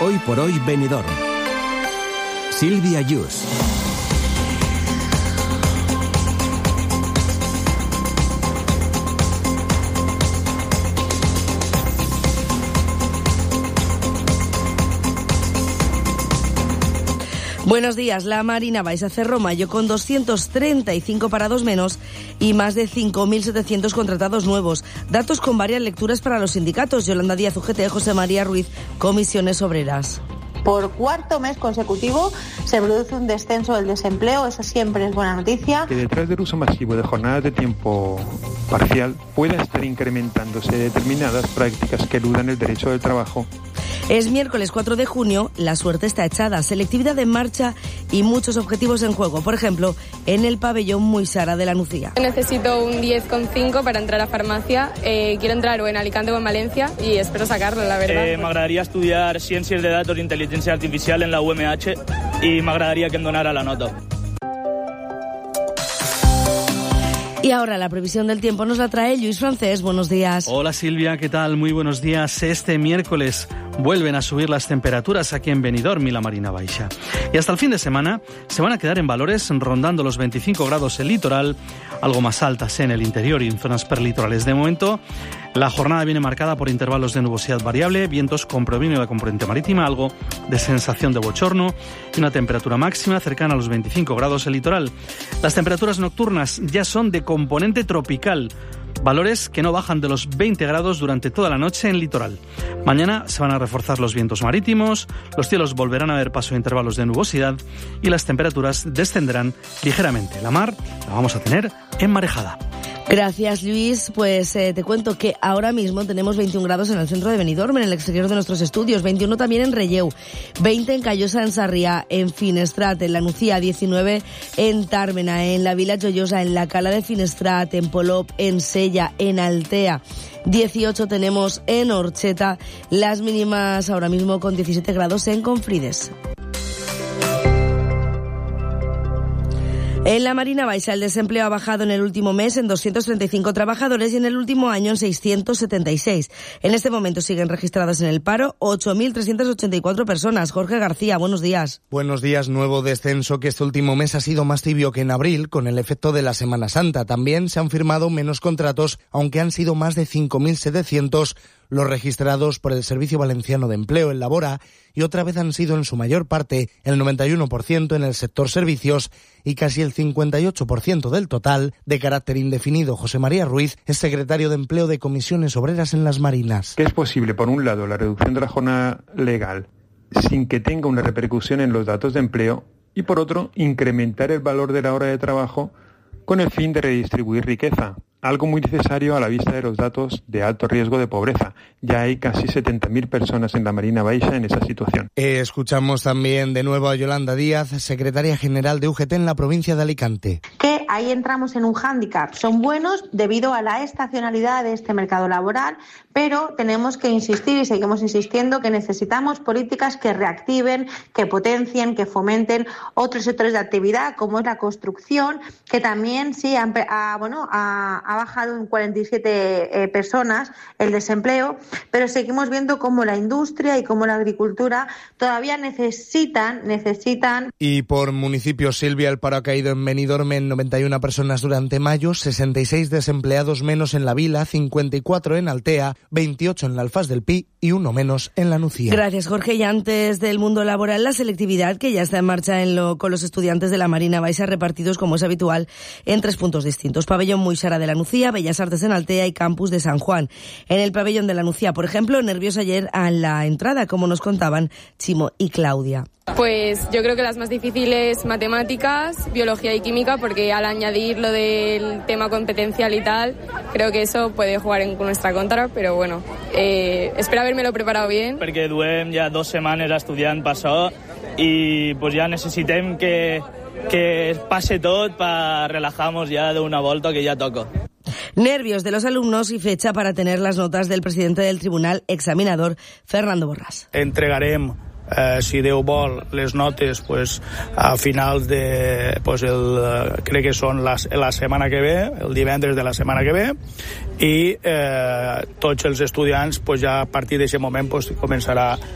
Hoy por hoy Benidorm. Silvia Yus. Buenos días. La Marina Baixa cerró mayo con 235 parados menos y más de 5.700 contratados nuevos. Datos con varias lecturas para los sindicatos. Yolanda Díaz, UGT, José María Ruiz, Comisiones Obreras. Por cuarto mes consecutivo se produce un descenso del desempleo, esa siempre es buena noticia. Que detrás del uso masivo de jornadas de tiempo parcial pueda estar incrementándose determinadas prácticas que eludan el derecho del trabajo. Es miércoles 4 de junio, la suerte está echada, selectividad en marcha y muchos objetivos en juego. Por ejemplo, en el pabellón Muixara de la Nucía. Necesito un 10,5 para entrar a farmacia. Quiero entrar o en Alicante o en Valencia y espero sacarlo, la verdad. M'agradaria estudiar Ciències de Datos i Intel·ligència Artificial en la UMH y m'agradaria que em donara la nota. Y ahora la previsión del tiempo nos la trae Lluís Francés. Buenos días. Hola Silvia, ¿qué tal? Muy buenos días. Este miércoles vuelven a subir las temperaturas aquí en Benidorm y la Marina Baixa. Y hasta el fin de semana se van a quedar en valores rondando los 25 grados en litoral, algo más altas en el interior y en zonas perlitorales. De momento, la jornada viene marcada por intervalos de nubosidad variable, vientos con predominio de componente marítima, algo de sensación de bochorno y una temperatura máxima cercana a los 25 grados en litoral. Las temperaturas nocturnas ya son de componente tropical, valores que no bajan de los 20 grados durante toda la noche en litoral. Mañana se van a reforzar los vientos marítimos, los cielos volverán a ver paso de intervalos de nubosidad y las temperaturas descenderán ligeramente. La mar la vamos a tener enmarejada. Gracias, Luis. Pues te cuento que ahora mismo tenemos 21 grados en el centro de Benidorm, en el exterior de nuestros estudios, 21 también en Relleu, 20 en Callosa, en Sarrià, en Finestrat, en la Nucía, 19 en Tàrbena, en la Vila Joiosa, en la Cala de Finestrat, en Polop, en Sella, en Altea. 18 tenemos en Orxeta, las mínimas ahora mismo con 17 grados en Confrides. En la Marina Baixa el desempleo ha bajado en el último mes en 235 trabajadores y en el último año en 676. En este momento siguen registradas en el paro 8.384 personas. Jorge García, buenos días. Buenos días. Nuevo descenso que este último mes ha sido más tibio que en abril, con el efecto de la Semana Santa. También se han firmado menos contratos, aunque han sido más de 5.700 los registrados por el Servicio Valenciano de Empleo, el Labora, y otra vez han sido en su mayor parte el 91% en el sector servicios y casi el 58% del total de carácter indefinido. José María Ruiz es secretario de Empleo de Comisiones Obreras en las Marinas. Que es posible, por un lado, la reducción de la jornada legal sin que tenga una repercusión en los datos de empleo y, por otro, incrementar el valor de la hora de trabajo con el fin de redistribuir riqueza, algo muy necesario a la vista de los datos de alto riesgo de pobreza. Ya hay casi 70.000 personas en la Marina Baixa en esa situación. Escuchamos también de nuevo a Yolanda Díaz, secretaria general de UGT en la provincia de Alicante. Que ahí entramos en un hándicap. Son buenos debido a la estacionalidad de este mercado laboral, pero tenemos que insistir y seguimos insistiendo que necesitamos políticas que reactiven, que potencien, que fomenten otros sectores de actividad, como es la construcción, que también sí ha bajado en 47 personas el desempleo, pero seguimos viendo cómo la industria y cómo la agricultura todavía necesitan. Y por municipios, Silvia, el paro ha caído en Benidorm en 91 personas durante mayo, 66 desempleados menos en la Vila, 54 en Altea, 28 en la Alfaz del Pi y uno menos en la Nucía. Gracias, Jorge. Y antes del mundo laboral, la selectividad que ya está en marcha con los estudiantes de la Marina Baixa repartidos, como es habitual, en 3 puntos distintos. Pabellón Muixara de la Nucía, Bellas Artes en Altea y Campus de San Juan. En el pabellón de la Nucía, por ejemplo, nervios ayer a la entrada, como nos contaban Chimo y Claudia. Pues yo creo que las más difíciles matemáticas, biología y química, porque al añadir lo del tema competencial y tal, creo que eso puede jugar en nuestra contra, pero bueno, espero haberme lo preparado bien. Perquè duem ja 2 setmanes estudiant per això i pues ja necessitem que pase tot per relajar-nos ja d'una volta que ja toca. Nervios de los alumnos y fecha para tener las notas del presidente del tribunal examinador, Fernando Borràs. Entregarem, si Déu vol, les notes a finals de crec que són la setmana que ve, el divendres de la setmana que ve, i tots els estudiants ja a partir d'aquest moment començarà